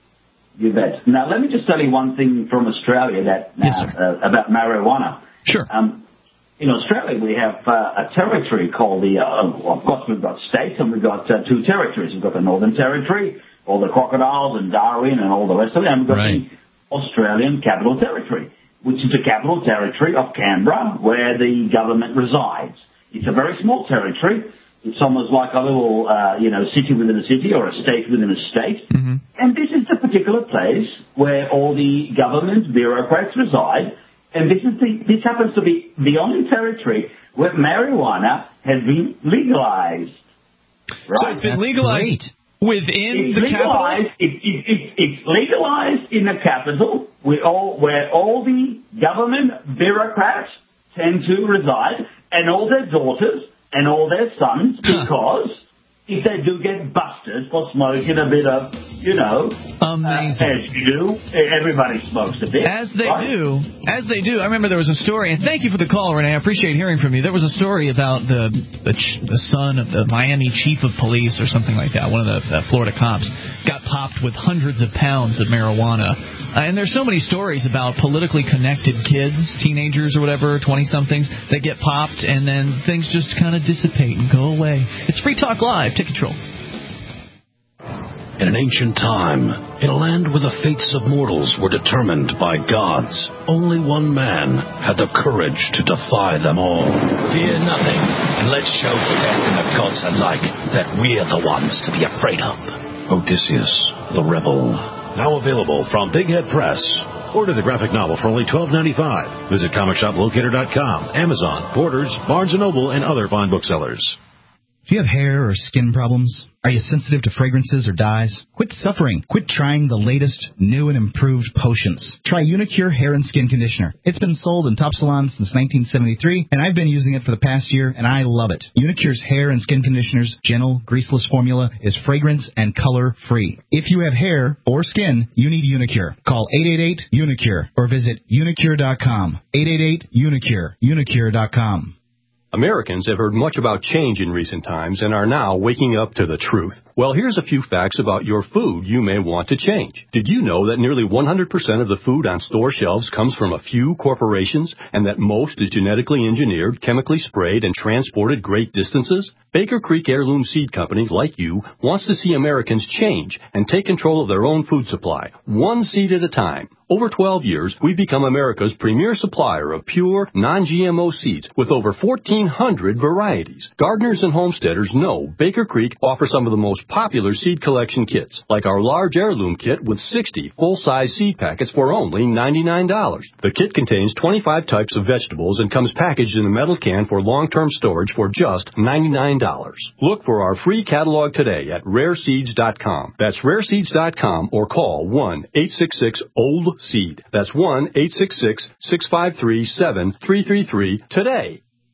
You bet. Now, let me just tell you one thing from Australia that yes, uh, about marijuana. Sure. Um, in Australia, we have uh, a territory called the, uh, of course, we've got states and we've got uh, two territories. We've got the Northern Territory, all the crocodiles and Darwin and all the rest of it, and we've got right. the Australian Capital Territory, which is the capital territory of Canberra, where the government resides. It's a very small territory. It's almost like a little, uh, you know, city within a city or a state within a state. Mm-hmm. And this is the particular place where all the government bureaucrats reside. And this is the, this happens to be the only territory where marijuana has been legalized. Right? So it's been legalized within it's the legalized, capital? It, it, it, it's legalized in the capital where all, where all the government bureaucrats tend to reside, and all their daughters and all their sons, because if they do get busted for smoking a bit of, you know, amazing. Uh, as you do, everybody smokes a bit. As they right? do. As they do. I remember there was a story, and thank you for the call, Renee. I appreciate hearing from you. There was a story about the the, ch- the son of the Miami chief of police or something like that, one of the, the Florida cops, got popped with hundreds of pounds of marijuana. Uh, and there's so many stories about politically connected kids, teenagers or whatever, twenty-somethings, that get popped, and then things just kind of dissipate and go away. It's Free Talk Live. Take control. In an ancient time, in a land where the fates of mortals were determined by gods, only one man had the courage to defy them all. Fear nothing, and let's show death and the gods alike that we're the ones to be afraid of. Odysseus, the Rebel. Now available from Big Head Press. Order the graphic novel for only twelve ninety-five. Visit comic shop locator dot com, Amazon, Borders, Barnes and Noble, and other fine booksellers. Do you have hair or skin problems? Are you sensitive to fragrances or dyes? Quit suffering. Quit trying the latest, new, and improved potions. Try Unicure Hair and Skin Conditioner. It's been sold in top salons since nineteen seventy-three, and I've been using it for the past year, and I love it. Unicure's hair and skin conditioner's gentle, greaseless formula is fragrance and color-free. If you have hair or skin, you need Unicure. Call eight eight eight, UNICURE or visit unicure dot com. eight eight eight, UNICURE. unicure dot com. Americans have heard much about change in recent times and are now waking up to the truth. Well, here's a few facts about your food you may want to change. Did you know that nearly one hundred percent of the food on store shelves comes from a few corporations and that most is genetically engineered, chemically sprayed, and transported great distances? Baker Creek Heirloom Seed Company, like you, wants to see Americans change and take control of their own food supply, one seed at a time. Over twelve years, we've become America's premier supplier of pure, non-G M O seeds with over fourteen hundred varieties. Gardeners and homesteaders know Baker Creek offers some of the most popular seed collection kits, like our large heirloom kit with sixty full-size seed packets for only ninety-nine dollars. The kit contains twenty-five types of vegetables and comes packaged in a metal can for long-term storage for just ninety-nine dollars. Look for our free catalog today at rare seeds dot com. That's rare seeds dot com or call one eight six six old seed. That's one eight six six, six five three, seven three three three today.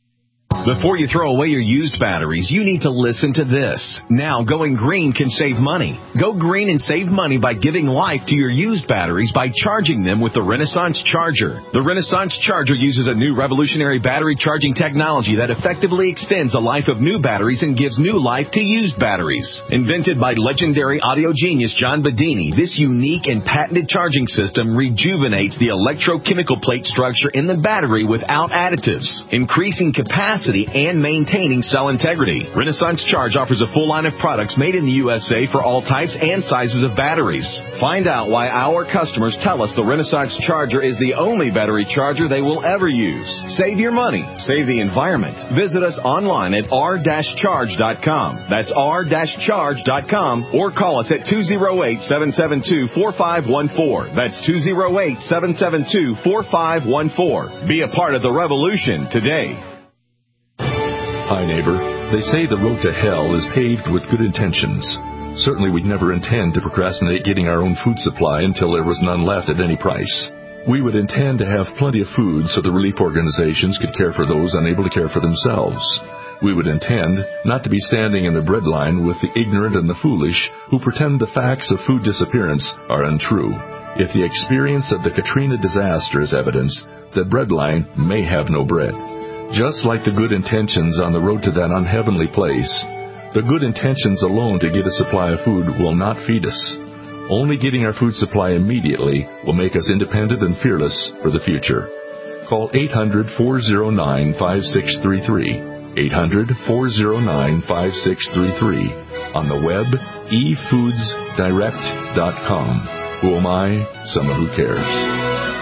Before you throw away your used batteries, you need to listen to this. Now, going green can save money. Go green and save money by giving life to your used batteries by charging them with the Renaissance Charger. The Renaissance Charger uses a new revolutionary battery charging technology that effectively extends the life of new batteries and gives new life to used batteries. Invented by legendary audio genius John Bedini, this unique and patented charging system rejuvenates the electrochemical plate structure in the battery without additives, increasing capacity and maintaining cell integrity. Renaissance Charge offers a full line of products made in the U S A for all types and sizes of batteries. Find out why our customers tell us the Renaissance Charger is the only battery charger they will ever use. Save your money. Save the environment. Visit us online at r dash charge dot com. That's r dash charge dot com or call us at two oh eight, seven seven two, four five one four. That's two oh eight, seven seven two, four five one four. Be a part of the revolution today. Hi, neighbor. They say the road to hell is paved with good intentions. Certainly we'd never intend to procrastinate getting our own food supply until there was none left at any price. We would intend to have plenty of food so the relief organizations could care for those unable to care for themselves. We would intend not to be standing in the breadline with the ignorant and the foolish who pretend the facts of food disappearance are untrue. If the experience of the Katrina disaster is evidence that breadline may have no bread. Just like the good intentions on the road to that unheavenly place, the good intentions alone to get a supply of food will not feed us. Only getting our food supply immediately will make us independent and fearless for the future. Call eight hundred, four oh nine, five six three three, eight hundred, four oh nine, five six three three, on the web, e foods direct dot com. Who am I? Someone who cares.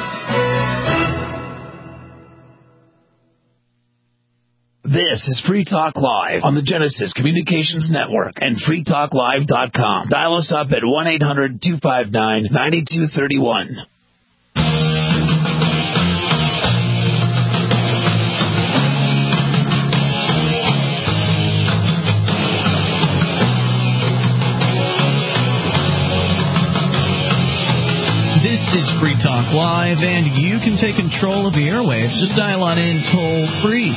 This is Free Talk Live on the Genesis Communications Network and free talk live dot com. Dial us up at one eight hundred, two five nine, nine two three one. This is Free Talk Live, and you can take control of the airwaves. Just dial on in toll-free.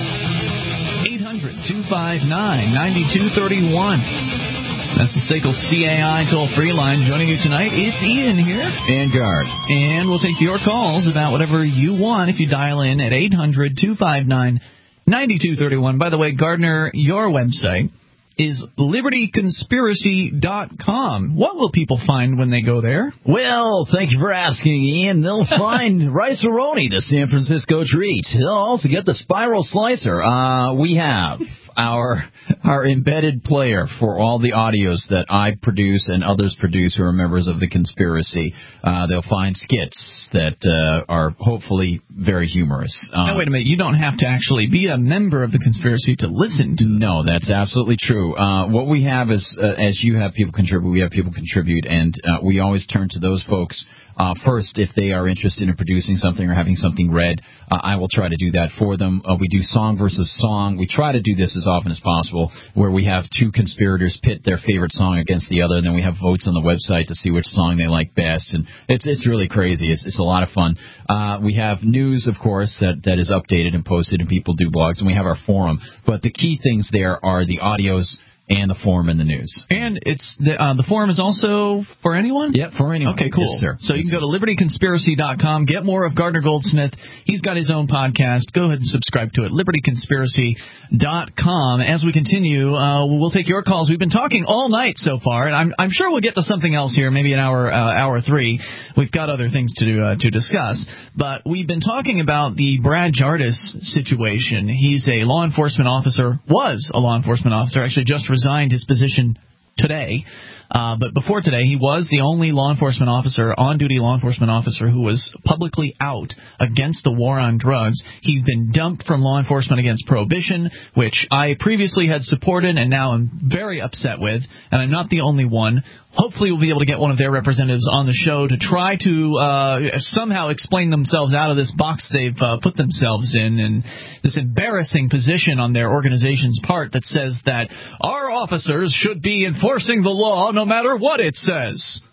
two five nine, nine two three one. That's the S A C L C A I toll-free line. Joining you tonight, it's Ian here. And Gard. And we'll take your calls about whatever you want if you dial in at eight hundred, two five nine, nine two three one. By the way, Gardner, your website is liberty conspiracy dot com. What will people find when they go there? Well, thank you for asking, Ian. They'll find Rice-A-Roni, the San Francisco treat. They'll also get the Spiral Slicer. Uh, we have our our embedded player for all the audios that I produce and others produce who are members of the conspiracy. Uh, they'll find skits that uh, are hopefully very humorous. Um, now, wait a minute. You don't have to actually be a member of the conspiracy to listen to them. No, that's absolutely true. Uh, what we have is, uh, as you have people contribute, we have people contribute, and uh, we always turn to those folks Uh, first, if they are interested in producing something or having something read, uh, I will try to do that for them. Uh, we do song versus song. We try to do this as often as possible, where we have two conspirators pit their favorite song against the other, and then we have votes on the website to see which song they like best. And it's it's really crazy. It's, it's a lot of fun. Uh, we have news, of course, that, that is updated and posted, and people do blogs, and we have our forum. But the key things there are the audios and the forum and the news. And it's the, uh, the forum is also for anyone? Yep, for anyone. Okay, cool. Yes, sir. So you can go to liberty conspiracy dot com, get more of Gardner Goldsmith. He's got his own podcast. Go ahead and subscribe to it, liberty conspiracy dot com. As we continue, uh, we'll take your calls. We've been talking all night so far, and I'm, I'm sure we'll get to something else here, maybe in hour, uh, hour three. We've got other things to do, uh, to discuss. But we've been talking about the Brad Jardis situation. He's a law enforcement officer, was a law enforcement officer, actually just resigned his position today. Uh, but before today, he was the only law enforcement officer, on-duty law enforcement officer, who was publicly out against the war on drugs. He's been dumped from law enforcement against prohibition, which I previously had supported and now I'm very upset with, and I'm not the only one. Hopefully we'll be able to get one of their representatives on the show to try to uh, somehow explain themselves out of this box they've uh, put themselves in, and this embarrassing position on their organization's part that says that our officers should be enforcing the law no matter what it says.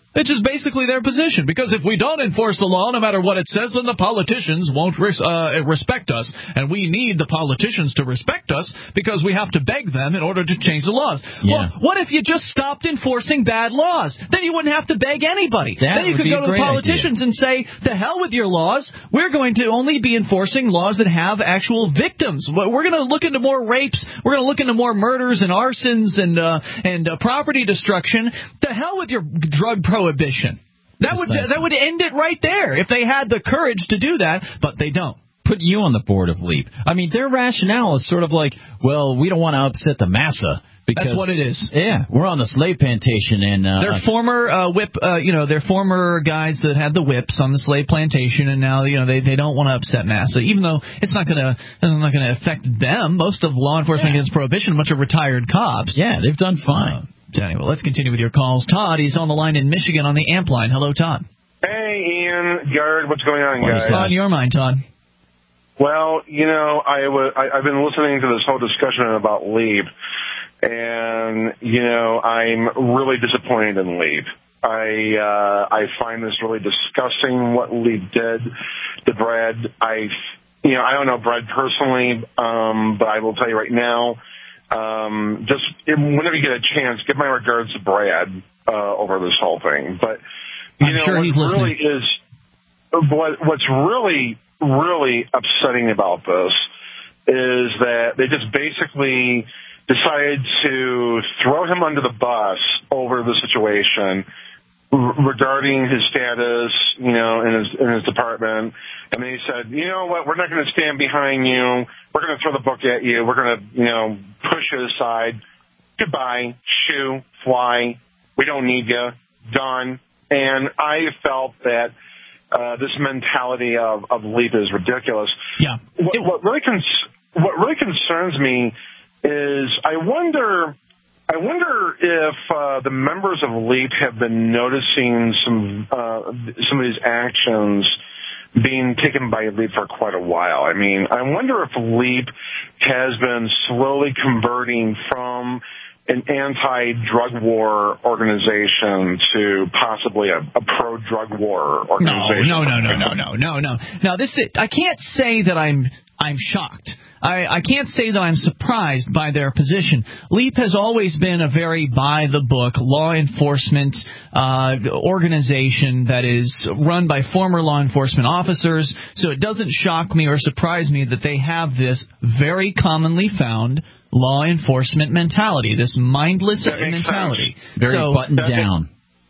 It's just basically their position, because if we don't enforce the law, no matter what it says, then the politicians won't res- uh, respect us, and we need the politicians to respect us because we have to beg them in order to change the laws. Yeah. Well, what if you just stopped enforcing bad laws? Then you wouldn't have to beg anybody. That then you would could be go a to the great politicians idea. and say, "To hell with your laws. We're going to only be enforcing laws that have actual victims. We're going to look into more rapes. We're going to look into more murders and arsons and uh, and uh, property destruction. To hell with your drug prohibition." That would that would end it right there if they had the courage to do that, but they don't. Put you on the board of LEAP. I mean, their rationale is sort of like, well, we don't want to upset the massa. Because, that's what it is. Yeah, we're on the slave plantation, and uh, they're former uh, whip, uh, you know, they're former guys that had the whips on the slave plantation, and now you know they they don't want to upset massa, even though it's not gonna it's not gonna affect them. Most of law enforcement yeah. against prohibition, a bunch of retired cops. Yeah, they've done fine. Uh, so anyway, let's continue with your calls. Todd, he's on the line in Michigan on the amp line. Hello, Todd. Hey, Ian, Gard, what's going on, What's guys? on your mind, Todd? Well, you know, I w- I, I've been listening to this whole discussion about LEAP, and, you know, I'm really disappointed in LEAP. I uh, I find this really disgusting what LEAP did to Brad. I, you know, I don't know Brad personally, um, but I will tell you right now, um, just whenever you get a chance, give my regards to Brad uh, over this whole thing. But, you I'm know, sure what he's really listening. is, what, what's really, really upsetting about this is that they just basically decided to throw him under the bus over the situation regarding his status, you know, in his in his department, and they said, you know what, we're not going to stand behind you. We're going to throw the book at you. We're going to, you know, push it aside. Goodbye, shoo, fly. We don't need you. Done. And I felt that uh, this mentality of of LEAP is ridiculous. Yeah. What, what really cons- what really concerns me is I wonder. I wonder if uh, the members of LEAP have been noticing some uh, some of these actions being taken by LEAP for quite a while. I mean, I wonder if LEAP has been slowly converting from an anti-drug war organization to possibly a, a pro-drug war organization. No, no, no, no, no, no, no. Now, this is, I can't say that I'm I'm shocked. I, I can't say that I'm surprised by their position. LEAP has always been a very by-the-book law enforcement uh, organization that is run by former law enforcement officers, so it doesn't shock me or surprise me that they have this very commonly found law enforcement mentality, this mindless mentality. Sense. Very so, buttoned down.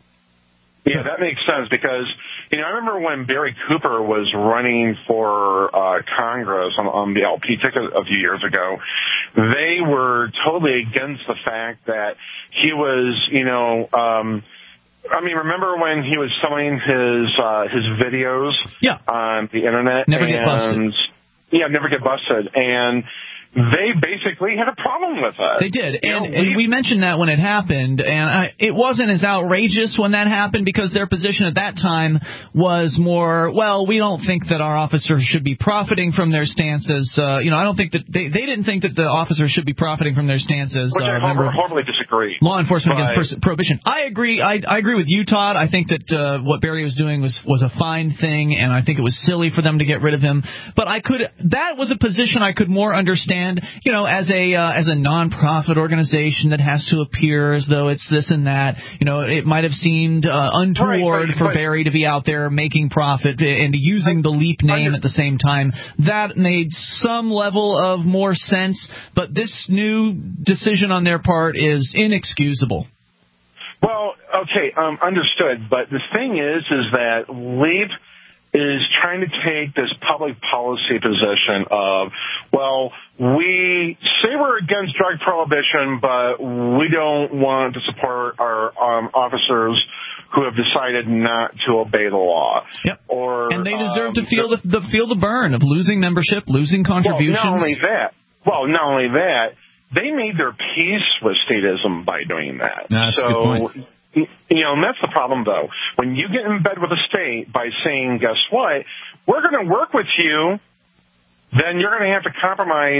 Yeah, that makes sense because, you know, I remember when Barry Cooper was running for uh, Congress on, on the L P ticket a few years ago, they were totally against the fact that he was, you know, um, I mean, remember when he was selling his uh, his videos yeah. on the internet? Never and, get busted. Yeah, never get busted. And they basically had a problem with it. They did, You and, know, and we mentioned that when it happened, and I, it wasn't as outrageous when that happened because their position at that time was more, well, we don't think that our officers should be profiting from their stances. Uh, you know, I don't think that they, they didn't think that the officers should be profiting from their stances. Which uh, I remember, horribly disagree. Law enforcement but, against pers- prohibition. I agree. I, I agree with you, Todd. I think that uh, what Barry was doing was was a fine thing, and I think it was silly for them to get rid of him. But I could that was a position I could more understand. You know, as a uh, as a nonprofit organization that has to appear as though it's this and that. You know, it might have seemed uh, untoward right, right, for but, Barry to be out there making profit and using I, the LEAP name I, at the same time. That made some level of more sense. But this new decision on their part is inexcusable. Well, okay, um, understood. But the thing is, is that LEAP is trying to take this public policy position of, well, we say we're against drug prohibition, but we don't want to support our um, officers who have decided not to obey the law. Yep. Or, and they deserve um, to feel the, the feel the burn of losing membership, losing contributions. Well, not only that. Well, not only that, they made their peace with statism by doing that. No, that's so, a good point. You know, and that's the problem, though. When you get in bed with a state by saying, guess what, we're going to work with you, then you're going to have to compromise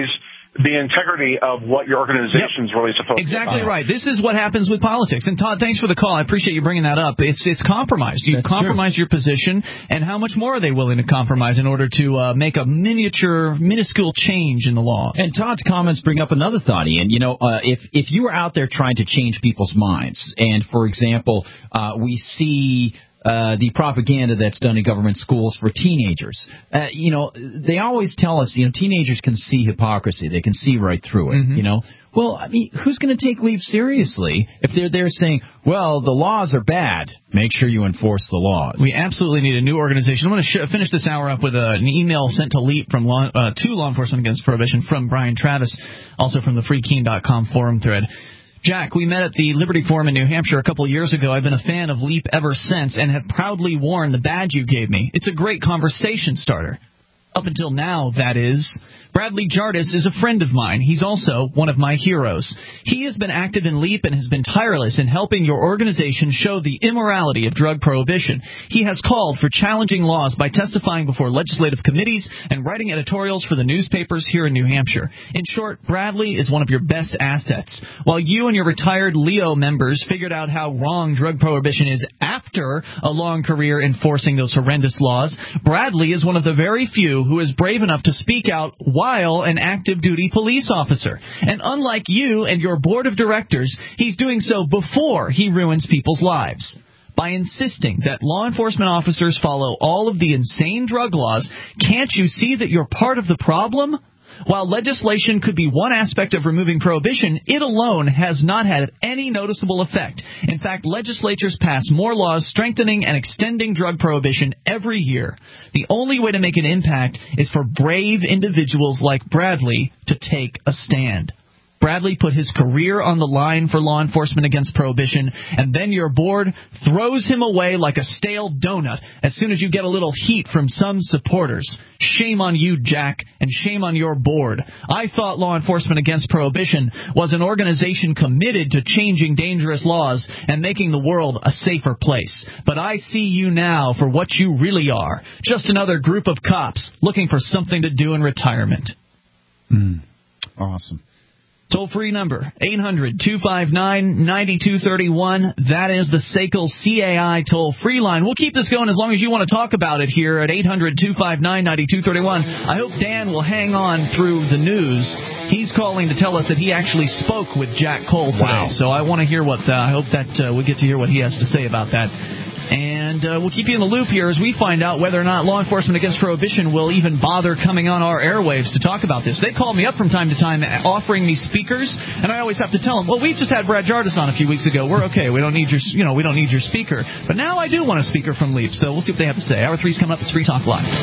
the integrity of what your organization is yep. really supposed exactly to be. Exactly right. This is what happens with politics. And Todd, thanks for the call. I appreciate you bringing that up. It's it's compromised. You That's compromise true. your position, and how much more are they willing to compromise in order to uh, make a miniature, minuscule change in the law? And Todd's comments bring up another thought, Ian. You know, uh, if if you were out there trying to change people's minds, and for example, uh, we see Uh, the propaganda that's done in government schools for teenagers. Uh, you know, they always tell us, you know, teenagers can see hypocrisy. They can see right through it, mm-hmm. you know. Well, I mean, who's going to take Leap seriously if they're there saying, well, the laws are bad, make sure you enforce the laws? We absolutely need a new organization. I'm going to sh- finish this hour up with a, an email sent to Leap from law, uh, to Law Enforcement Against Prohibition from Brian Travis, also from the free keen dot com forum thread. Jack, we met at the Liberty Forum in New Hampshire a couple of years ago. I've been a fan of Leap ever since and have proudly worn the badge you gave me. It's a great conversation starter. Up until now, that is. Bradley Jardis is a friend of mine. He's also one of my heroes. He has been active in Leap and has been tireless in helping your organization show the immorality of drug prohibition. He has called for challenging laws by testifying before legislative committees and writing editorials for the newspapers here in New Hampshire. In short, Bradley is one of your best assets. While you and your retired Leo members figured out how wrong drug prohibition is after a long career enforcing those horrendous laws, Bradley is one of the very few who is brave enough to speak out while an active-duty police officer. And unlike you and your board of directors, he's doing so before he ruins people's lives. By insisting that law enforcement officers follow all of the insane drug laws, can't you see that you're part of the problem? While legislation could be one aspect of removing prohibition, it alone has not had any noticeable effect. In fact, legislatures pass more laws strengthening and extending drug prohibition every year. The only way to make an impact is for brave individuals like Bradley to take a stand. Bradley put his career on the line for law enforcement against prohibition, and then your board throws him away like a stale donut as soon as you get a little heat from some supporters. Shame on you, Jack, and shame on your board. I thought Law Enforcement Against Prohibition was an organization committed to changing dangerous laws and making the world a safer place. But I see you now for what you really are, just another group of cops looking for something to do in retirement. Mm. Awesome. Toll-free number, eight hundred, two five nine, nine two three one. That is the S A C L C A I toll-free line. We'll keep this going as long as you want to talk about it here at eight hundred, two five nine, nine two three one. I hope Dan will hang on through the news. He's calling to tell us that he actually spoke with Jack Cole today. Wow. So I want to hear what, uh, I hope that uh, we get to hear what he has to say about that. And uh, we'll keep you in the loop here as we find out whether or not Law Enforcement Against Prohibition will even bother coming on our airwaves to talk about this. They call me up from time to time offering me speakers, and I always have to tell them, well, we just had Brad Jardis on a few weeks ago. We're okay. We don't need your, you know, we don't need your speaker. But now I do want a speaker from Leap, so we'll see what they have to say. Hour three's coming up. It's Free Talk Live.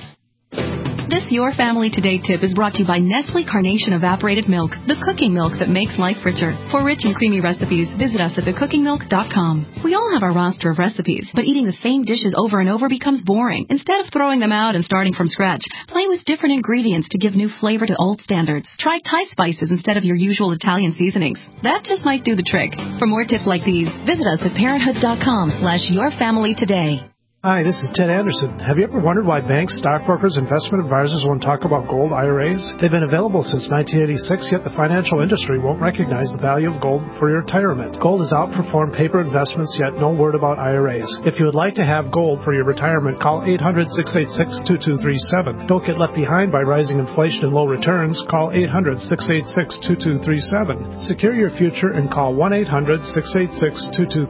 This Your Family Today tip is brought to you by Nestle Carnation Evaporated Milk, the cooking milk that makes life richer. For rich and creamy recipes, visit us at the cooking milk dot com. We all have our roster of recipes, but eating the same dishes over and over becomes boring. Instead of throwing them out and starting from scratch, play with different ingredients to give new flavor to old standards. Try Thai spices instead of your usual Italian seasonings. That just might do the trick. For more tips like these, visit us at parenthood dot com slash your family today. Hi, this is Ted Anderson. Have you ever wondered why banks, stockbrokers, investment advisors won't talk about gold I R As? They've been available since nineteen eighty-six, yet the financial industry won't recognize the value of gold for your retirement. Gold has outperformed paper investments, yet no word about I R As. If you would like to have gold for your retirement, call eight hundred, six eight six, two two three seven. Don't get left behind by rising inflation and low returns. Call eight hundred, six eight six, two two three seven. Secure your future and call one eight hundred, six eight six, two two three seven.